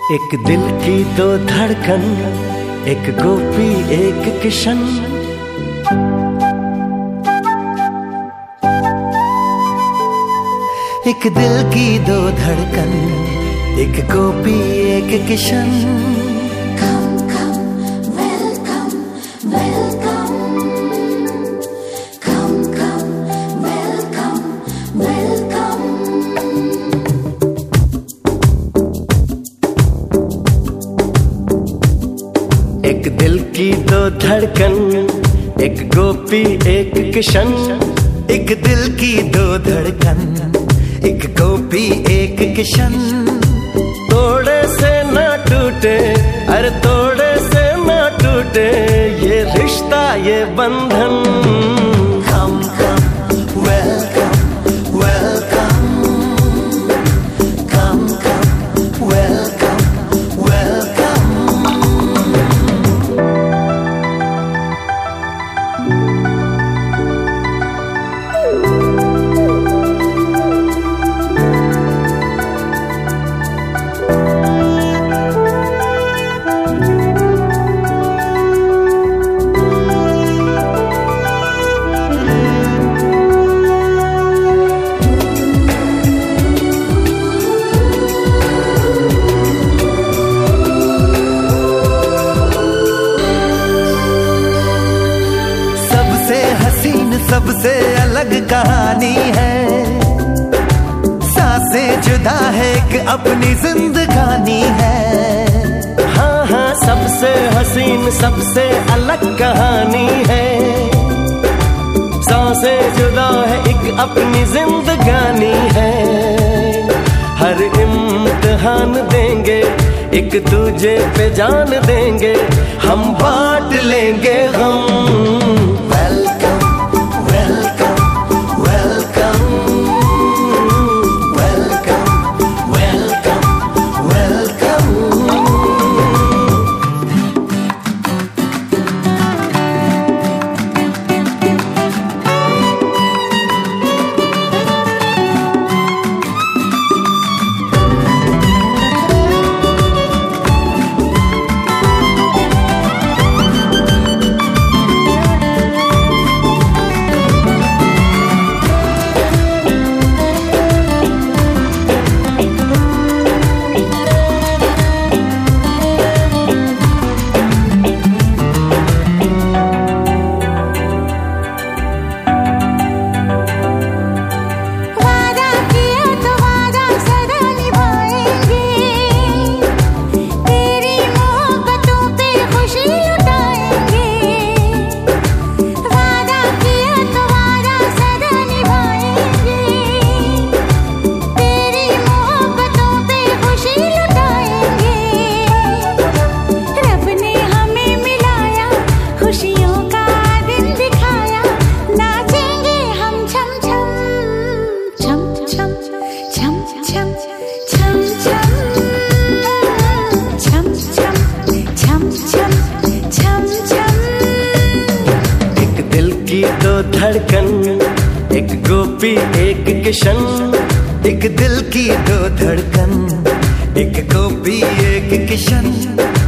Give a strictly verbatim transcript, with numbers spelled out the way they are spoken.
एक दिल की दो धड़कन, एक गोपी एक किशन। एक दिल की दो धड़कन, एक गोपी एक Kishan. Come, come, welcome, welcome. Come, come, welcome, welcome. एक दिल की दो धड़कन, एक गोपी एक किशन। एक दिल की दो धड़कन, एक गोपी एक किशन। तोड़े से ना टूटे, अरे तोड़े से ना टूटे ये रिश्ता ये बंधन। Come, come, welcome, welcome. Come, come, welcome, welcome. सबसे अलग कहानी है, सांसें जुदा है एक अपनी जिंदगानी है। हाँ हाँ सबसे हसीन सबसे अलग कहानी है, सांसें जुदा है एक अपनी जिंदगानी है। हर इम्तिहान देंगे एक दूजे पे जान देंगे, हम बांट लेंगे हम। दो धड़कन, एक गोपी एक किशन। एक दिल की दो धड़कन, एक गोपी एक किशन।